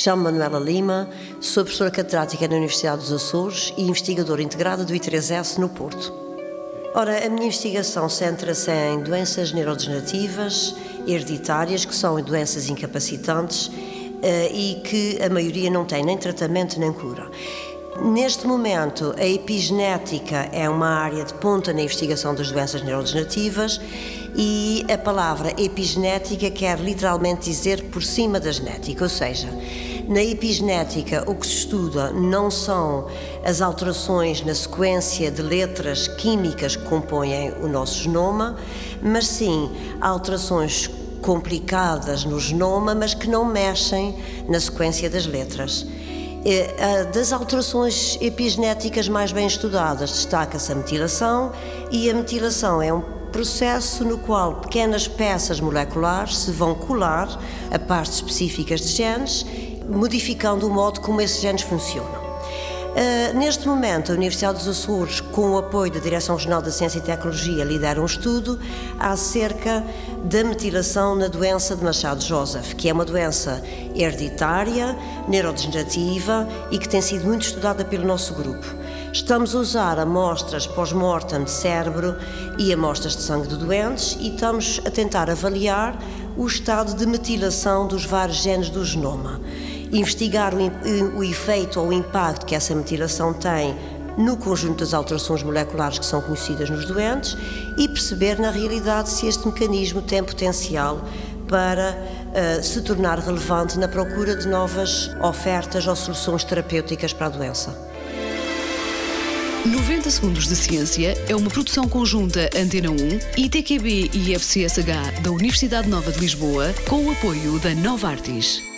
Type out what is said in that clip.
Chamo-me Manuela Lima, sou professora catedrática na Universidade dos Açores e investigadora integrada do I3S no Porto. Ora, a minha investigação centra-se em doenças neurodegenerativas, hereditárias, que são doenças incapacitantes e que a maioria não tem nem tratamento nem cura. Neste momento, a epigenética é uma área de ponta na investigação das doenças neurodegenerativas e a palavra epigenética quer literalmente dizer por cima da genética, ou seja, na epigenética o que se estuda não são as alterações na sequência de letras químicas que compõem o nosso genoma, mas sim alterações complicadas no genoma, mas que não mexem na sequência das letras. Das alterações epigenéticas mais bem estudadas destaca-se a metilação, e a metilação é um processo no qual pequenas peças moleculares se vão colar a partes específicas de genes, modificando o modo como esses genes funcionam. Neste momento, a Universidade dos Açores, com o apoio da Direção Regional da Ciência e Tecnologia, lidera um estudo acerca da metilação na doença de Machado-Joseph, que é uma doença hereditária, neurodegenerativa e que tem sido muito estudada pelo nosso grupo. Estamos a usar amostras pós-mortem de cérebro e amostras de sangue de doentes e estamos a tentar avaliar o estado de metilação dos vários genes do genoma, investigar o efeito ou o impacto que essa metilação tem no conjunto das alterações moleculares que são conhecidas nos doentes e perceber na realidade se este mecanismo tem potencial para se tornar relevante na procura de novas ofertas ou soluções terapêuticas para a doença. 90 Segundos de Ciência é uma produção conjunta Antena 1, ITQB e FCSH da Universidade Nova de Lisboa, com o apoio da Novartis.